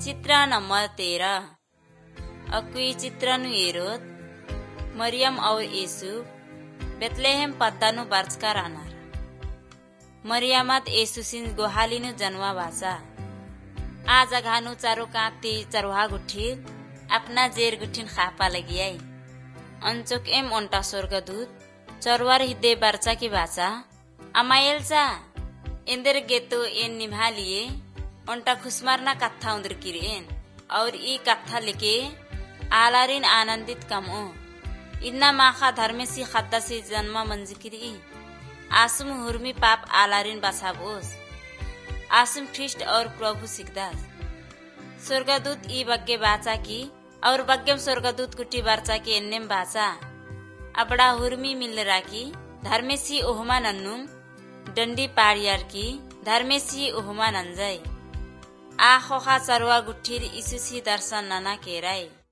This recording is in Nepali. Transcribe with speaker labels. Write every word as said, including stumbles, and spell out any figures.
Speaker 1: चित्र नंबर तेरह। अक्वी चित्र नु एरोद मरियम और येसु बेतलेहेम पत्तानु बर्चका रानार मरियमत येसुसिन गोहालिनु जन्मा भाषा आज घानु चारो कांती चरवा गुठीर अपना जेर गुठीन खापा लगियाई अंचोक एम ओंटा स्वर्गदूत चरवार हिदे बर्चा की भाषा अमायलचा इंदर गेतो एन निभालिए ओंटा खुशमारना कथा उंदर किरेन और ई कथा लेके आलारिन आनंदित कमो इन्ना माखा धर्मेसी खद्दा से जन्मा मंजिकिरी आसुम हुर्मी पाप आलारिन बसाबोस आसुम ख्रिस्ट और प्रभु सिकदास स्वर्गदूत ई बग्गे बाचा की और बग्गेम स्वर्गदूत कुटी बाचा की एन्नेम बाचा अपड़ा हुर्मी मिल राकी धर्मेसी ओहमा नन्नुम डंडी पाड़ियार की धर्मेसी ओहमा नंजय आ खोखा चरवा गुठीर इसुसी दर्शन नना केराई।